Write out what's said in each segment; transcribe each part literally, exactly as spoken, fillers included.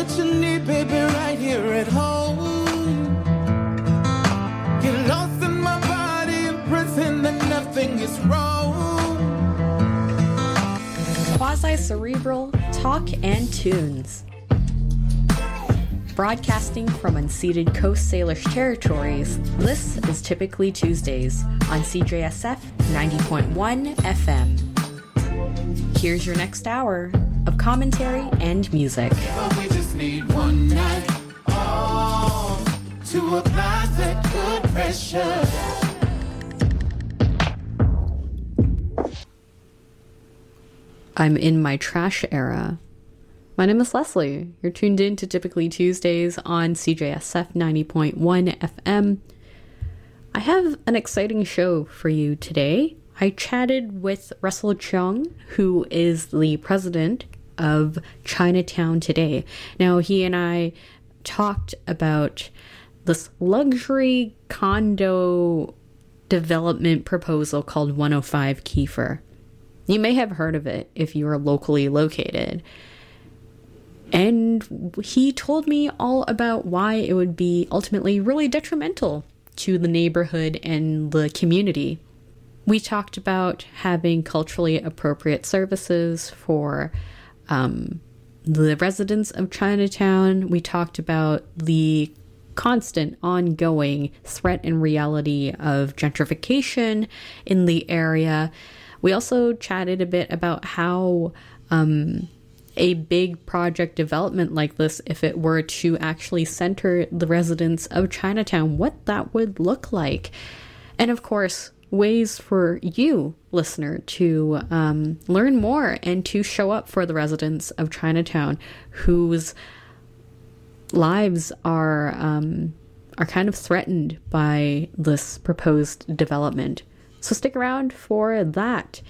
that you need, baby, right here at home. Get lost in my body and pretend that nothing is wrong. Quasi-cerebral talk and tunes. Broadcasting from unceded Coast Salish territories, this is Typically Tuesdays on C J S F ninety point one F M. Here's your next hour of commentary and music. But we just need one night off to apply that good pressure. I'm in my trash era. My name is Leslie. You're tuned in to Typically Tuesdays on C J S F ninety point one F M. I have an exciting show for you today. I chatted with Russell Chung, who is the president of Chinatown Today. Now, he and I talked about this luxury condo development proposal called one oh five Kiefer. You may have heard of it if you are locally located. And he told me all about why it would be ultimately really detrimental to the neighborhood and the community. We talked about having culturally appropriate services for um, the residents of Chinatown. We talked about the constant, ongoing threat and reality of gentrification in the area. We also chatted a bit about how um, a big project development like this, if it were to actually center the residents of Chinatown, what that would look like. And of course, ways for you, listener, to um, learn more and to show up for the residents of Chinatown whose lives are um, are kind of threatened by this proposed development. So stick around for that.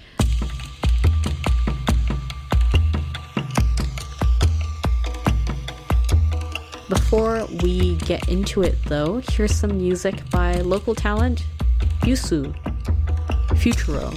Before we get into it, though, here's some music by local talent Yusu, Futuro.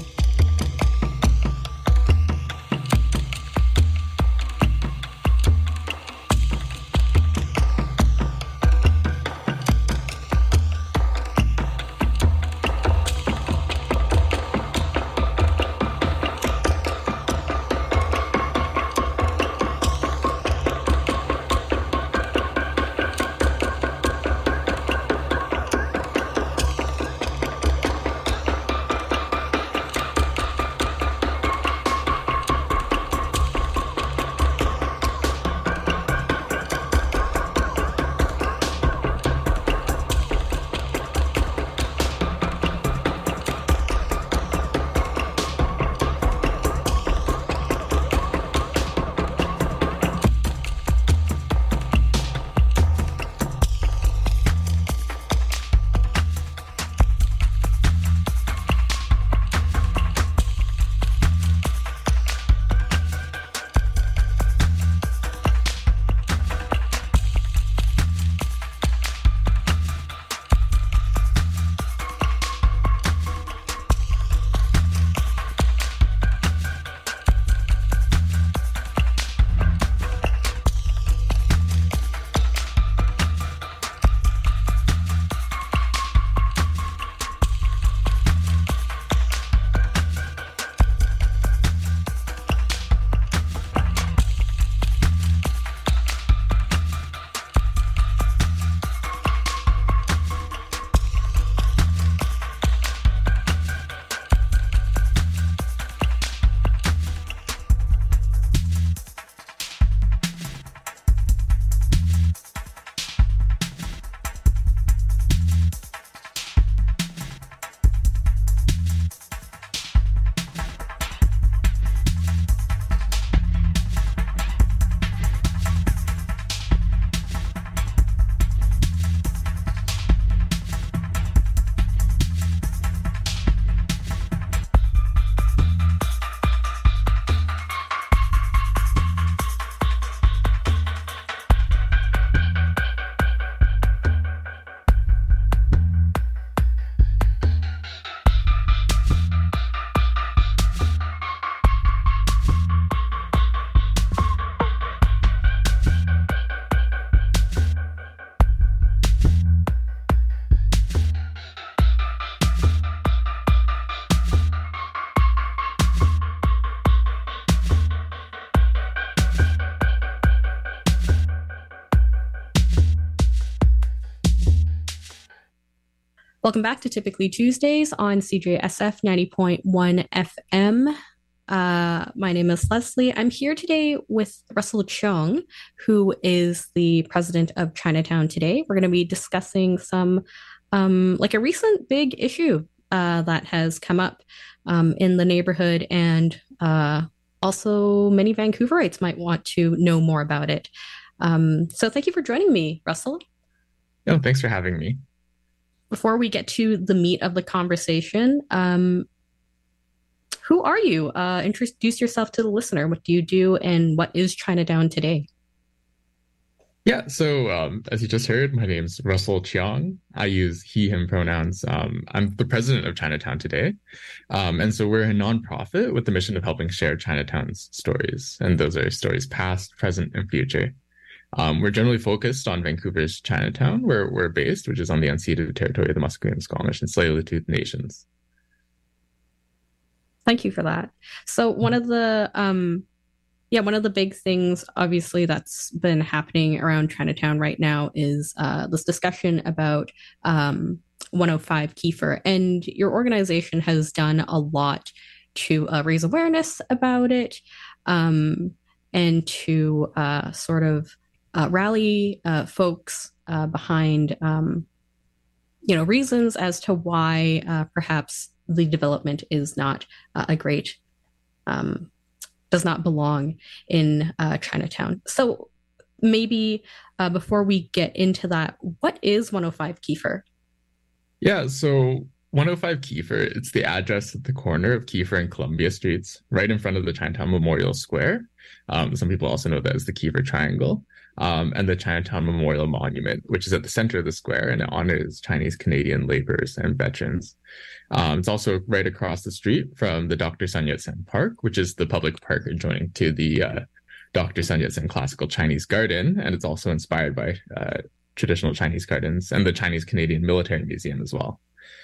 Welcome back to Typically Tuesdays on C J S F ninety point one F M. Uh, my name is Leslie. I'm here today with Russell Cheong, who is the president of Chinatown Today. We're going to be discussing some, um, like a recent big issue uh, that has come up um, in the neighborhood, and uh, also many Vancouverites might want to know more about it. Um, so thank you for joining me, Russell. No, thanks for having me. Before we get to the meat of the conversation, um, who are you? Uh, introduce yourself to the listener. What do you do, and what is Chinatown Today? Yeah, so um, as you just heard, my name's Russell Cheong. I use he, him pronouns. Um, I'm the president of Chinatown Today. Um, and so we're a nonprofit with the mission of helping share Chinatown's stories. And those are stories past, present, and future. Um, we're generally focused on Vancouver's Chinatown, where we're based, which is on the unceded territory of the Musqueam, Squamish, and Tsleil-Waututh nations. Thank you for that. So one of the, um, yeah, one of the big things, obviously, that's been happening around Chinatown right now is uh, this discussion about um, one oh five Kiefer. And your organization has done a lot to uh, raise awareness about it um, and to uh, sort of Uh, rally uh, folks uh, behind, um, you know, reasons as to why uh, perhaps the development is not uh, a great, um, does not belong in uh, Chinatown. So maybe uh, before we get into that, what is one oh five Kiefer? Yeah, so one oh five Kiefer, it's the address at the corner of Kiefer and Columbia Streets, right in front of the Chinatown Memorial Square. Um, some people also know that as the Kiefer Triangle. Um, and the Chinatown Memorial Monument, which is at the center of the square, and it honors Chinese Canadian laborers and veterans. Um, it's also right across the street from the Doctor Sun Yat-sen Park, which is the public park adjoining to the uh, Doctor Sun Yat-sen Classical Chinese Garden, and it's also inspired by uh, traditional Chinese gardens and the Chinese Canadian Military Museum as well.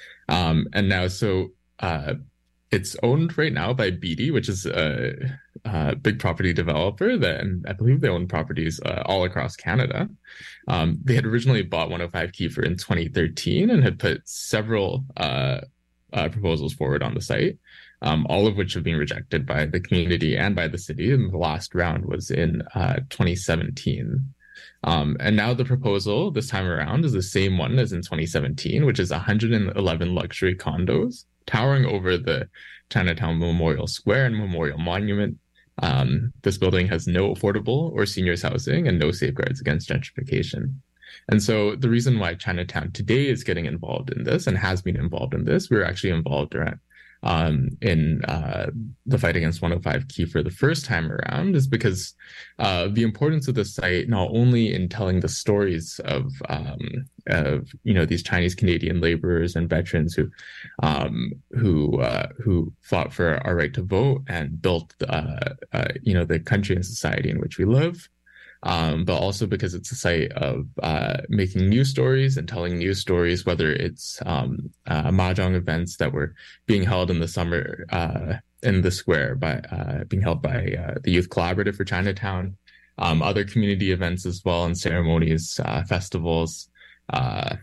Um, and now, so uh, it's owned right now by B D, which is a, a big property developer that, and I believe they own properties uh, all across Canada. Um, they had originally bought one oh five Kiefer in twenty thirteen and had put several uh, uh, proposals forward on the site, um, all of which have been rejected by the community and by the city. And the last round was in uh, twenty seventeen. Um, and now the proposal this time around is the same one as in twenty seventeen, which is one hundred eleven luxury condos towering over the Chinatown Memorial Square and Memorial Monument. Um, this building has no affordable or seniors housing and no safeguards against gentrification. And so the reason why Chinatown Today is getting involved in this and has been involved in this, we were actually involved around um, in uh, the fight against one oh five Kiefer the first time around, is because uh, the importance of the site, not only in telling the stories of, um, of you know, these Chinese Canadian laborers and veterans who um, who uh, who fought for our right to vote and built uh, uh, you know, the country and society in which we live, Um, but also because it's a site of uh, making news stories and telling news stories, whether it's um, uh, mahjong events that were being held in the summer uh, in the square, by uh, being held by uh, the Youth Collaborative for Chinatown, um, other community events as well, and ceremonies, uh, festivals. Uh,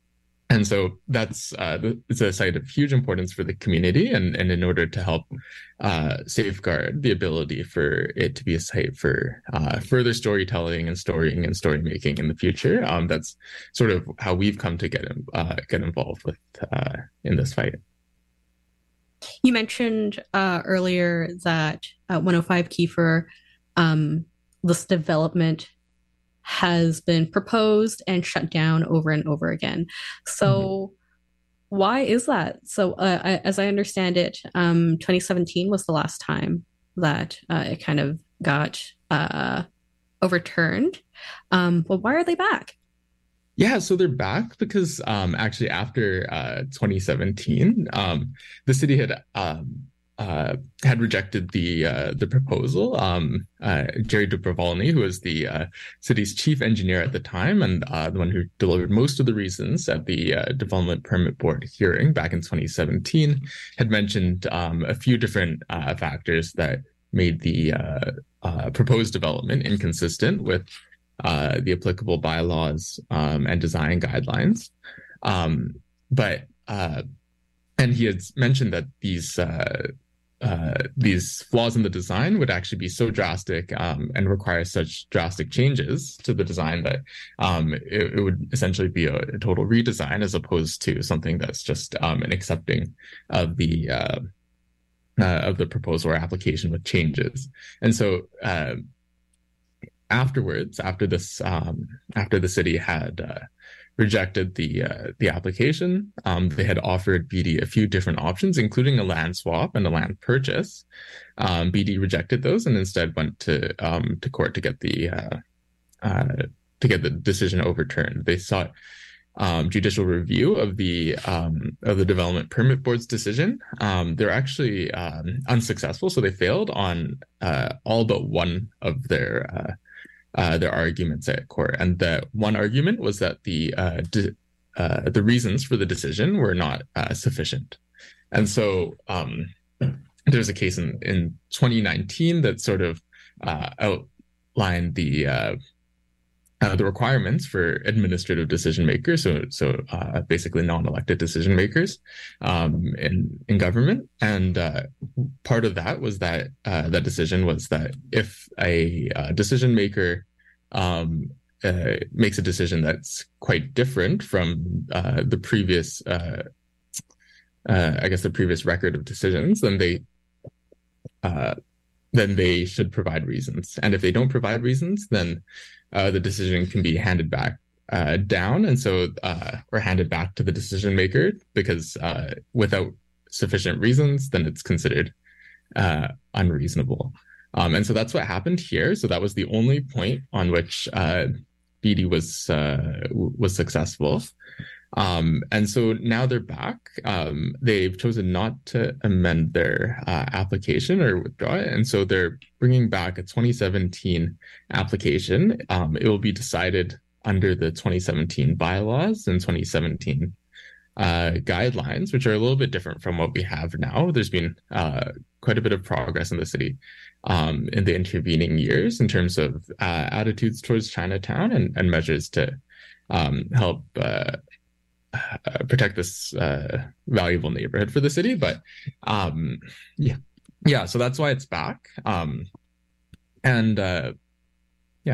And so that's uh, it's a site of huge importance for the community, and, and in order to help uh, safeguard the ability for it to be a site for uh, further storytelling and storying and story making in the future, um, that's sort of how we've come to get uh, get involved with uh, in this fight. You mentioned uh, earlier that uh, one oh five Kiefer, um, this development has been proposed and shut down over and over again. So mm-hmm. why is that? So uh, I, as I understand it, um, twenty seventeen was the last time that uh, it kind of got uh, overturned. Um, well, why are they back? Yeah, so they're back because um, actually after uh, twenty seventeen, um, the city had um, uh, had rejected the uh, the proposal. Um, uh, Jerry Dupravolny, who was the uh, city's chief engineer at the time and uh, the one who delivered most of the reasons at the uh, Development Permit Board hearing back in twenty seventeen, had mentioned um, a few different uh, factors that made the uh, uh, proposed development inconsistent with uh, the applicable bylaws um, and design guidelines. Um, but uh, and he had mentioned that these uh, uh, these flaws in the design would actually be so drastic um, and require such drastic changes to the design that um, it, it would essentially be a, a total redesign as opposed to something that's just um, an accepting of the uh, uh, of the proposal or application with changes. And so uh, afterwards, after this, um, after the city had uh, rejected the uh, the application, um, they had offered B D a few different options, including a land swap and a land purchase. Um, B D rejected those and instead went to um, to court to get the uh, uh, to get the decision overturned. They sought um, judicial review of the um, of the Development Permit Board's decision. Um, they're actually um, unsuccessful, so they failed on uh, all but one of their uh, Uh, their arguments at court, and the one argument was that the uh, de- uh, the reasons for the decision were not uh, sufficient, and so um, there's a case in, in twenty nineteen that sort of uh, outlined the uh, uh, the requirements for administrative decision makers, so so uh, basically non-elected decision makers um, in in government, and uh, part of that was that uh, that decision was that if a uh, decision maker um, uh, makes a decision that's quite different from uh, the previous, uh, uh, I guess the previous record of decisions, then they uh, then they should provide reasons, and if they don't provide reasons, then Uh, the decision can be handed back uh, down, and so uh, or handed back to the decision maker, because uh, without sufficient reasons, then it's considered uh, unreasonable. Um, and so that's what happened here. So that was the only point on which uh, B D was uh, was successful. Um, and so now they're back. Um, they've chosen not to amend their uh, application or withdraw it. And so they're bringing back a twenty seventeen application. Um, it will be decided under the twenty seventeen bylaws and twenty seventeen uh, guidelines, which are a little bit different from what we have now. There's been uh, quite a bit of progress in the city um, in the intervening years in terms of uh, attitudes towards Chinatown and, and measures to um, help uh, Uh, protect this uh, valuable neighborhood for the city. But um, yeah, yeah. So that's why it's back. Um, and uh, yeah.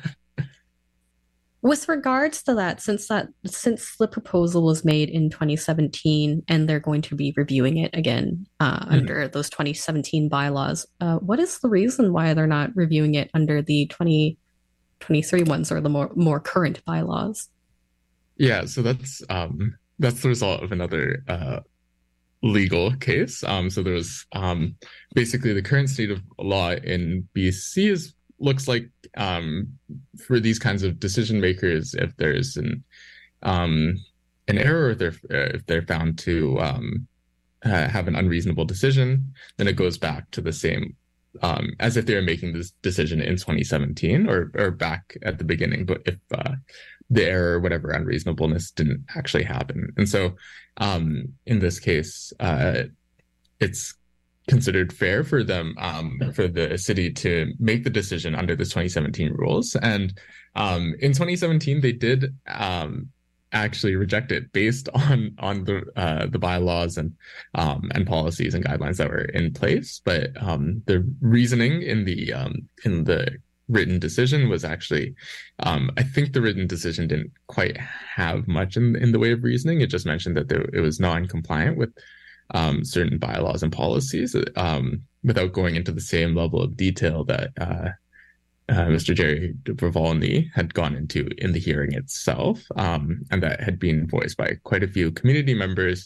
With regards to that, since that since the proposal was made in twenty seventeen and they're going to be reviewing it again uh, mm-hmm. under those twenty seventeen bylaws, uh, what is the reason why they're not reviewing it under the twenty twenty-three ones or the more more current bylaws? Yeah, so that's um, that's the result of another uh, legal case. Um, so there was um, basically the current state of law in B C is looks like um, for these kinds of decision makers, if there's an um, an error, if they're if they're found to um, uh, have an unreasonable decision, then it goes back to the same um, as if they were making this decision in twenty seventeen or or back at the beginning. But if uh, the error, whatever unreasonableness, didn't actually happen. And so um, in this case, uh, it's considered fair for them, um, for the city to make the decision under the twenty seventeen rules. And um, in twenty seventeen, they did um, actually reject it based on on the uh, the bylaws and um, and policies and guidelines that were in place. But um, the reasoning in the um, in the written decision was actually, um, I think the written decision didn't quite have much in, in the way of reasoning. It just mentioned that there, it was non-compliant with um, certain bylaws and policies um, without going into the same level of detail that uh, uh, Mister Jerry Volny had gone into in the hearing itself, um, and that had been voiced by quite a few community members,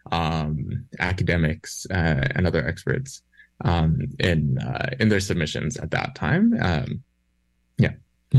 um, academics, uh, and other experts um, in uh, in their submissions at that time. Um, yeah.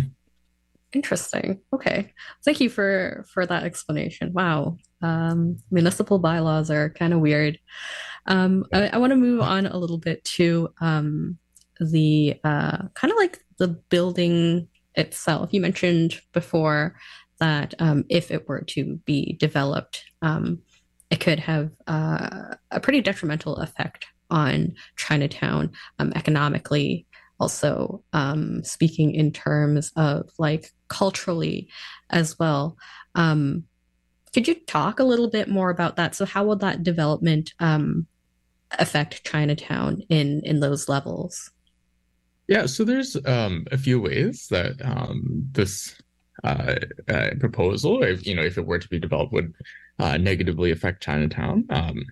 Interesting. Okay. Thank you for, for that explanation. Wow. Um, municipal bylaws are kind of weird. Um, I, I want to move on a little bit to um, the uh, kind of like the building itself. You mentioned before that um, if it were to be developed, um, it could have uh, a pretty detrimental effect on Chinatown um, economically. Also, um, speaking in terms of like culturally as well. Um, Could you talk a little bit more about that? So how will that development um, affect Chinatown in in those levels? Yeah, so there's um, a few ways that um, this uh, uh, proposal, if you know, if it were to be developed, would uh, negatively affect Chinatown. Um,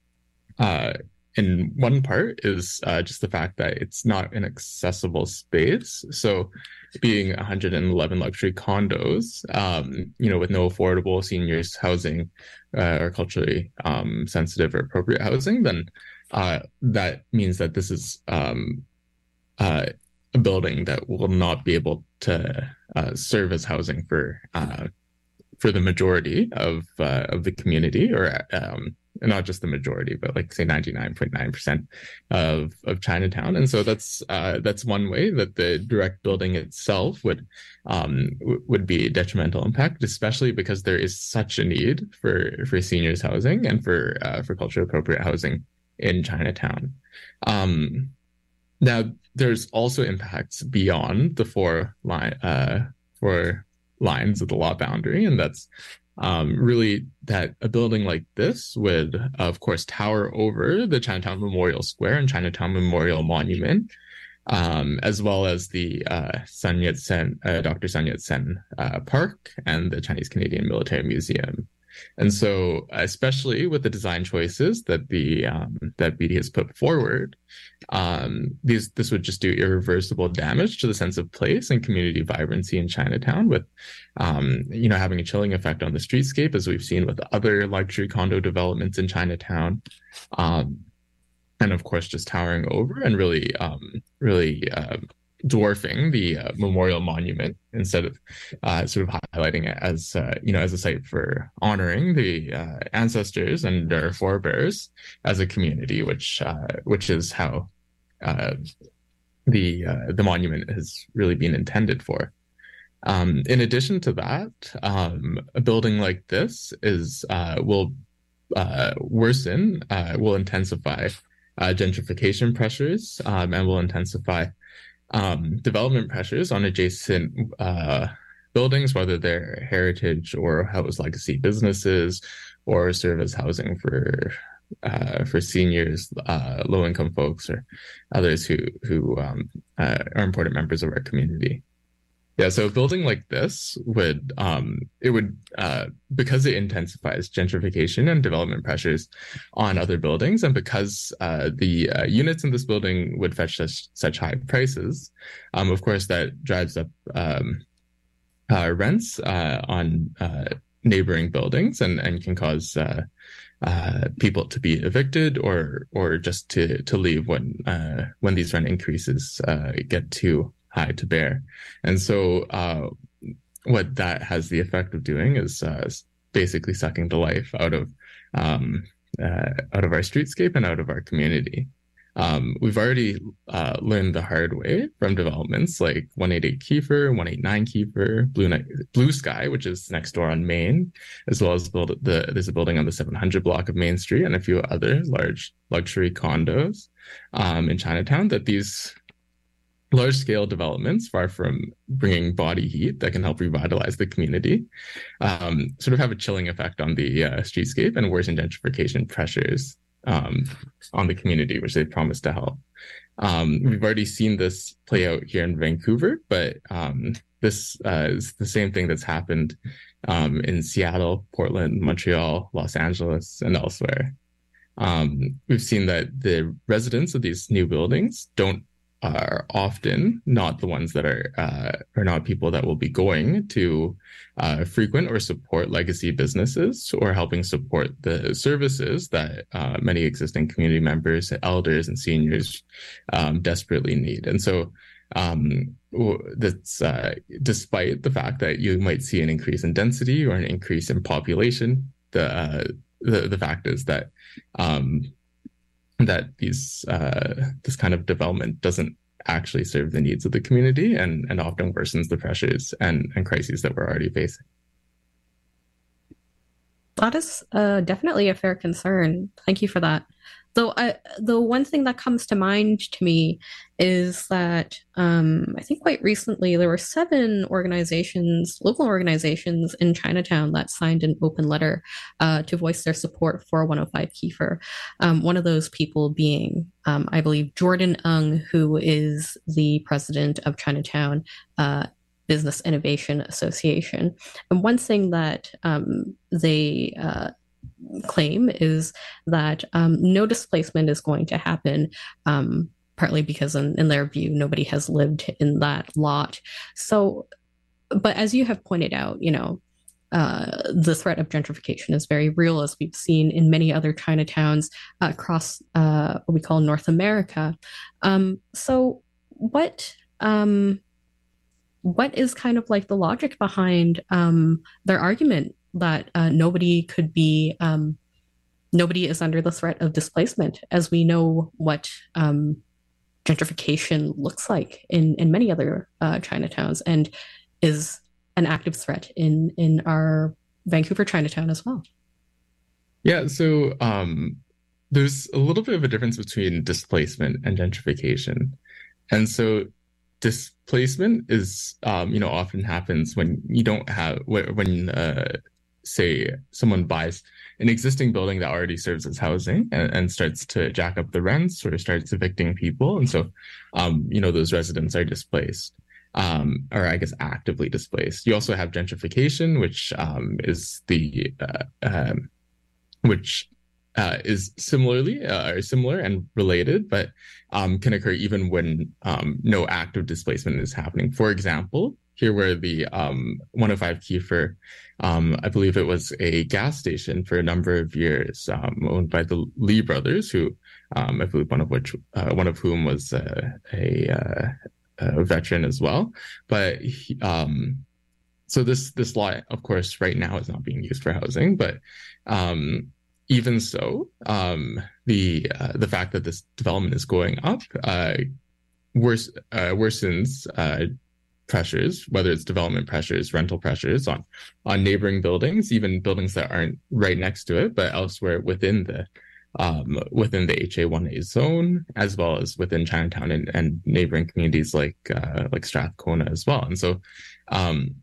uh, and one part is uh, just the fact that it's not an accessible space. So, being one hundred eleven luxury condos, um, you know, with no affordable seniors housing uh, or culturally um, sensitive or appropriate housing, then uh, that means that this is um, uh, a building that will not be able to uh, serve as housing for uh, for the majority of uh, of the community, or um, not just the majority, but like say ninety-nine point nine percent of of Chinatown. And so that's uh, that's one way that the direct building itself would um, w- would be a detrimental impact, especially because there is such a need for for seniors housing and for uh, for culturally appropriate housing in Chinatown. Um, now, there's also impacts beyond the four line uh, four lines of the law boundary, and that's um, really that a building like this would, of course, tower over the Chinatown Memorial Square and Chinatown Memorial Monument, um, as well as the uh, Sun Yat-sen, uh, Doctor Sun Yat-sen uh, Park and the Chinese Canadian Military Museum. And so, especially with the design choices that the um, that B D has put forward, um, these this would just do irreversible damage to the sense of place and community vibrancy in Chinatown, with um, you know having a chilling effect on the streetscape, as we've seen with other luxury condo developments in Chinatown, um, and of course, just towering over and really, um, really. Uh, dwarfing the uh, memorial monument, instead of uh, sort of highlighting it as uh, you know as a site for honoring the uh, ancestors and their forebears as a community, which uh, which is how uh, the uh, the monument has really been intended for. Um, in addition to that, um, a building like this is uh, will uh, worsen, uh, will intensify uh, gentrification pressures, um, and will intensify Um, development pressures on adjacent uh, buildings, whether they're heritage or house legacy businesses, or serve as housing for uh, for seniors, uh, low income folks, or others who who um, uh, are important members of our community. Yeah, so a building like this would um, it would uh, because it intensifies gentrification and development pressures on other buildings, and because uh, the uh, units in this building would fetch such such high prices, um, of course that drives up um, uh, rents uh, on uh, neighboring buildings, and and can cause uh, uh, people to be evicted, or or just to to leave when uh, when these rent increases uh, get too high to bear. And so uh, what that has the effect of doing is uh, basically sucking the life out of um, uh, out of our streetscape and out of our community. Um, we've already uh, learned the hard way from developments like one eighty-eight Kiefer, one eighty-nine Kiefer, Blue, Night, Blue Sky, which is next door on Main, as well as build the there's a building on the seven hundred block of Main Street and a few other large luxury condos um, in Chinatown, that these large-scale developments, far from bringing body heat that can help revitalize the community, um, sort of have a chilling effect on the uh, streetscape and worsen gentrification pressures um, on the community, which they promised to help. Um, we've already seen this play out here in Vancouver, but um, this uh, is the same thing that's happened um, in Seattle, Portland, Montreal, Los Angeles, and elsewhere. Um, we've seen that the residents of these new buildings don't are often not the ones that are uh, are not people that will be going to uh, frequent or support legacy businesses, or helping support the services that uh, many existing community members, elders, and seniors um, desperately need. And so um, that's uh, despite the fact that you might see an increase in density or an increase in population, the uh, the, the fact is that um, that these uh, this kind of development doesn't actually serve the needs of the community, and, and often worsens the pressures and, and crises that we're already facing. That is uh, definitely a fair concern. Thank you for that. Though I, the one thing that comes to mind to me is that um, I think quite recently there were seven organizations, local organizations in Chinatown that signed an open letter uh, to voice their support for one oh five Kiefer. Um, one of those people being, um, I believe, Jordan Ung, who is the president of Chinatown uh, Business Innovation Association. And one thing that um, they uh, claim is that um, no displacement is going to happen, um, partly because in, in their view, nobody has lived in that lot. So, but as you have pointed out, you know, uh, the threat of gentrification is very real, as we've seen in many other Chinatowns uh, across uh, what we call North America. Um, so what... Um, what is kind of like the logic behind um, their argument that uh, nobody could be, um, nobody is under the threat of displacement, as we know what um, gentrification looks like in, in many other uh, Chinatowns and is an active threat in, in our Vancouver Chinatown as well? Yeah, so um, there's a little bit of a difference between displacement and gentrification. And so displacement is, um, you know, often happens when you don't have, when, uh, say, someone buys an existing building that already serves as housing and, and starts to jack up the rents or starts evicting people. And so, um, you know, those residents are displaced, um, or I guess actively displaced. You also have gentrification, which um, is the, uh, um, which Uh, is similarly uh, or similar and related, but um, can occur even when um, no active displacement is happening. For example, here where the um, one oh five Kiefer, um, I believe it was a gas station for a number of years, um, owned by the Lee brothers, who um, I believe one of which uh, one of whom was uh, a, uh, a veteran as well. But he, um, so this this law, of course, right now is not being used for housing, but um, even so, um, the uh, the fact that this development is going up uh, worse, uh, worsens uh, pressures, whether it's development pressures, rental pressures on on neighboring buildings, even buildings that aren't right next to it, but elsewhere within the um, within the H A one A zone, as well as within Chinatown and, and neighboring communities like uh, like Strathcona as well. And so, um,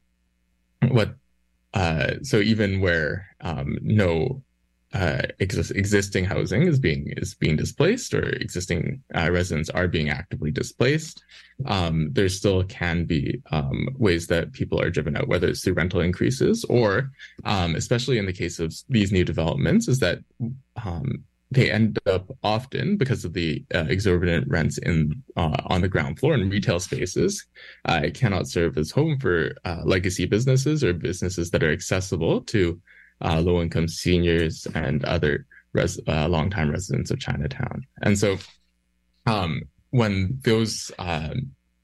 what uh, so even where um, no Uh, ex- existing housing is being is being displaced, or existing uh, residents are being actively displaced, um, there still can be um, ways that people are driven out, whether it's through rental increases or, um, especially in the case of these new developments, is that um, they end up often, because of the uh, exorbitant rents in uh, on the ground floor in retail spaces, uh, it cannot serve as home for uh, legacy businesses or businesses that are accessible to Uh, low-income seniors and other res- uh, long-time residents of Chinatown. And so um, when those uh,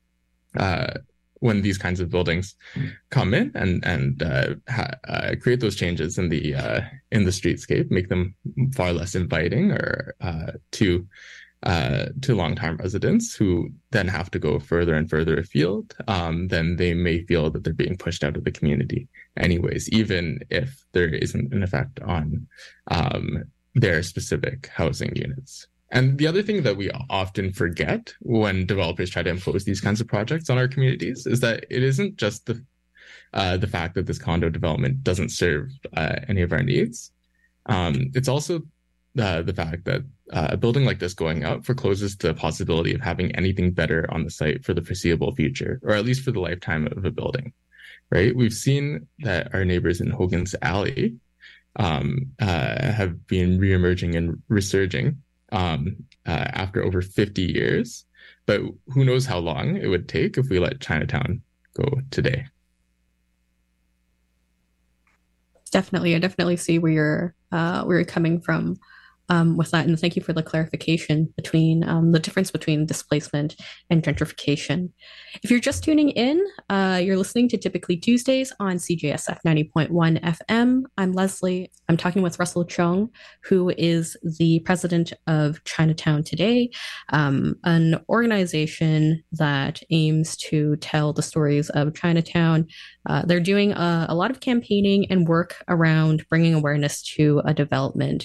uh, when these kinds of buildings come in and and uh, ha- uh, create those changes in the uh, in the streetscape, make them far less inviting or uh, to uh, to long-time residents who then have to go further and further afield, um, then they may feel that they're being pushed out of the community anyways, even if there isn't an effect on um, their specific housing units. And the other thing that we often forget when developers try to impose these kinds of projects on our communities is that it isn't just the uh, the fact that this condo development doesn't serve uh, any of our needs. Um, it's also uh, the fact that uh, a building like this going up forecloses the possibility of having anything better on the site for the foreseeable future, or at least for the lifetime of a building. Right? We've seen that our neighbors in Hogan's Alley um, uh, have been reemerging and resurging um, uh, after over fifty years. But who knows how long it would take if we let Chinatown go today. Definitely. I definitely see where you're, uh, where you're coming from. Um, with that, and thank you for the clarification between um, the difference between displacement and gentrification. If you're just tuning in, uh, you're listening to Typically Tuesdays on C J S F ninety point one F M. I'm Leslie. I'm talking with Russell Chung, who is the president of Chinatown Today, um, an organization that aims to tell the stories of Chinatown. Uh, they're doing a, a lot of campaigning and work around bringing awareness to a development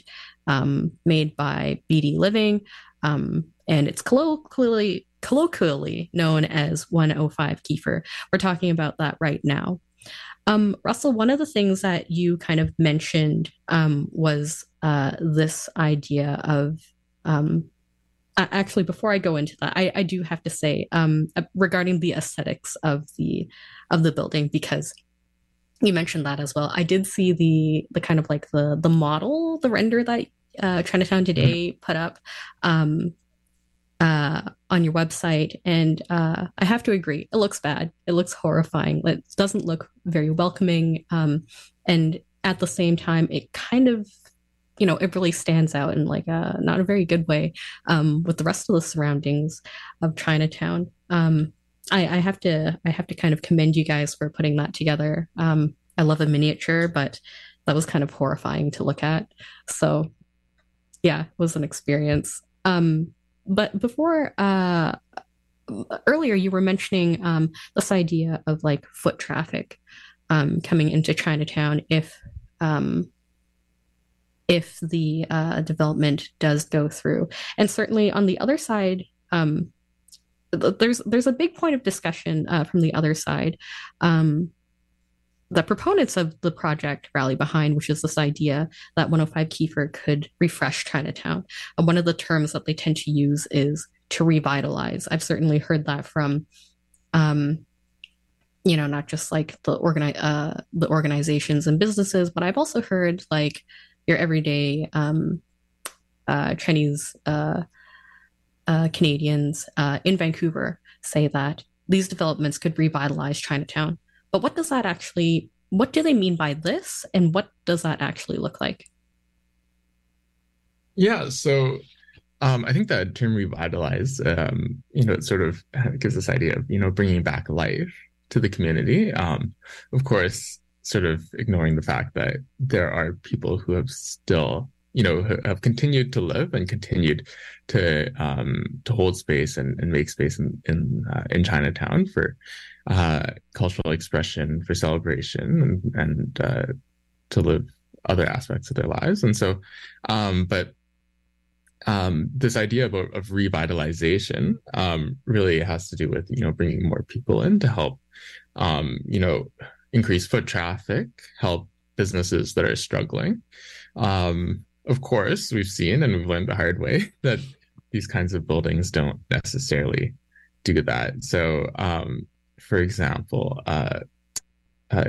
um, made by B D Living, um, and it's colloquially colloquially known as one oh five Kiefer. We're talking about that right now. Um, Russell, one of the things that you kind of mentioned um, was uh, this idea of um, actually, before I go into that, I, I do have to say um, regarding the aesthetics of the of the building, because you mentioned that as well. I did see the the kind of like the the model, the render that uh, Chinatown Today mm-hmm. put up um, uh, on your website, and uh, I have to agree, it looks bad. It looks horrifying. It doesn't look very welcoming, um, and at the same time, it kind of, you know, it really stands out in like a not a very good way um, with the rest of the surroundings of Chinatown. Um, I, I have to I have to kind of commend you guys for putting that together. Um, I love a miniature, but that was kind of horrifying to look at. So yeah, it was an experience. Um, but before uh, earlier, you were mentioning um, this idea of like foot traffic um, coming into Chinatown if um, if the uh, development does go through. And certainly on the other side, um, there's there's a big point of discussion uh, from the other side. Um, the proponents of the project rally behind, which is this idea that one oh five Kiefer could refresh Chinatown. And one of the terms that they tend to use is to revitalize. I've certainly heard that from, um, you know, not just like the organi- uh, the organizations and businesses, but I've also heard like your everyday um, uh, Chinese uh, uh, Canadians uh, in Vancouver say that these developments could revitalize Chinatown. But what does that actually, what do they mean by this? And what does that actually look like? Yeah, so um, I think that term revitalize, um, you know, it sort of gives this idea of, you know, bringing back life to the community. Um, of course, sort of ignoring the fact that there are people who have still, you know, have continued to live and continued to um, to hold space and, and make space in in, uh, in Chinatown for uh, cultural expression, for celebration, and, and uh, to live other aspects of their lives. And so, um, but um, this idea of, of revitalization um, really has to do with, you know, bringing more people in to help, um, you know, increase foot traffic, help businesses that are struggling. Um, of course, we've seen and we've learned the hard way that these kinds of buildings don't necessarily do that. So, um, for example, uh, uh,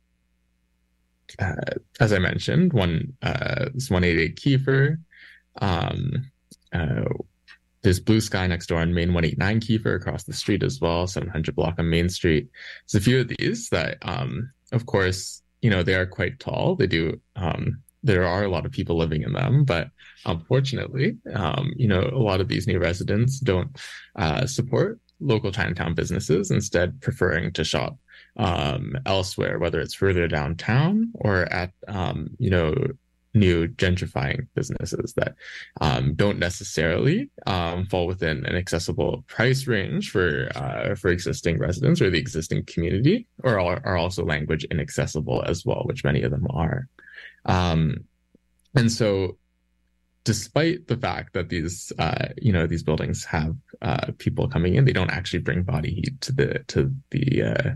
uh, as I mentioned, one uh, this one eighty-eight Kiefer, um, uh, there's Blue Sky next door on Main one eighty-nine Kiefer across the street as well, seven hundred block on Main Street. There's a few of these that, um, of course, you know, they are quite tall. They do, um, there are a lot of people living in them, but unfortunately, um, you know, a lot of these new residents don't uh, support local Chinatown businesses, instead preferring to shop um, elsewhere, whether it's further downtown or at, um, you know, new gentrifying businesses that um, don't necessarily um, fall within an accessible price range for uh, for existing residents or the existing community, or are, are also language inaccessible as well, which many of them are. Um, and so, despite the fact that these uh, you know these buildings have uh, people coming in, they don't actually bring body heat to the to the uh,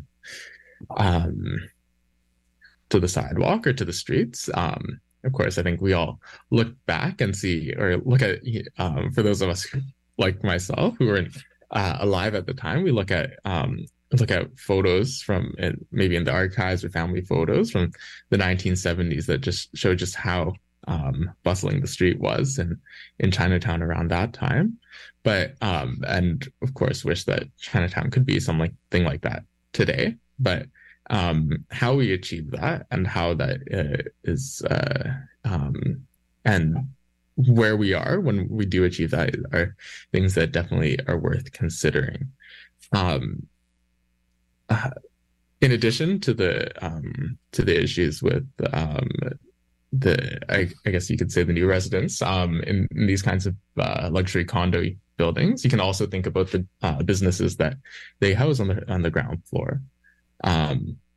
um, to the sidewalk or to the streets. Um, Of course, I think we all look back and see, or look at, um, for those of us like myself who were uh, alive at the time, we look at um, look at photos from uh, maybe in the archives or family photos from the nineteen seventies that just show just how um, bustling the street was in, in Chinatown around that time. But, um, and of course, wish that Chinatown could be something like that today. But Um, how we achieve that and how that uh, is, uh, um, and where we are when we do achieve that are things that definitely are worth considering. Um, uh, in addition to the um, to the issues with um, the, I, I guess you could say the new residents um, in, in these kinds of uh, luxury condo buildings, you can also think about the uh, businesses that they house on the on the ground floor. Um,